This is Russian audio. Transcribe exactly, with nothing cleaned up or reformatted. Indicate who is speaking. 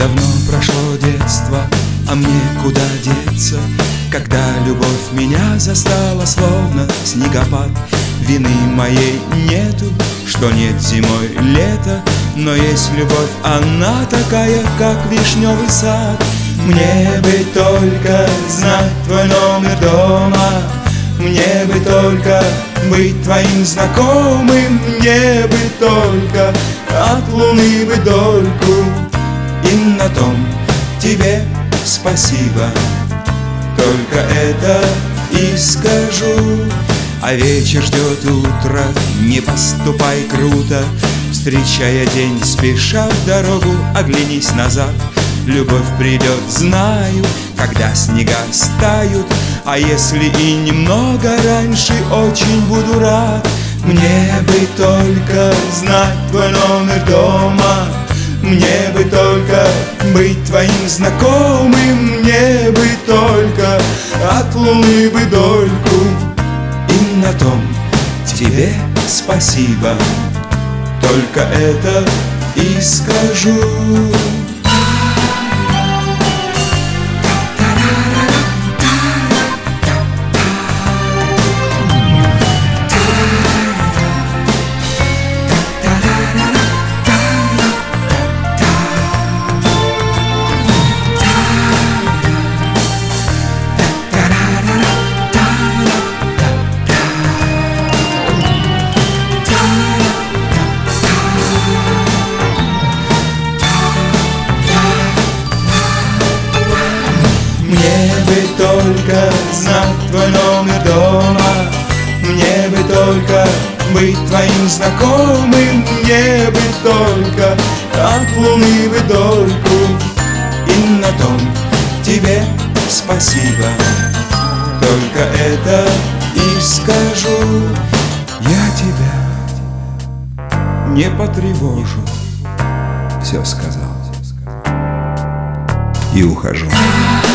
Speaker 1: Давно прошло детство, а мне куда деться, когда любовь меня застала, словно снегопад. Вины моей нету, что нет зимой лета, но есть любовь, она такая, как вишневый сад. Мне бы только знать твой номер дома, мне бы только быть твоим знакомым, мне бы только от луны бы дольку, и на том тебе спасибо. Только это и скажу. А вечер ждет утро, не поступай круто, встречая день, спеша в дорогу, оглянись назад. Любовь придет, знаю, когда снега стают, а если и немного раньше, очень буду рад. Мне бы только знать твой номер дома, мне бы только быть твоим знакомым, мне бы только от луны бы дольку, и на том тебе спасибо. Только это и скажу. Мне бы только знать твой номер дома, мне бы только быть твоим знакомым, мне бы только от луны бы дольку, и на том тебе спасибо. Только это и скажу. Я тебя не потревожу, все сказал и ухожу.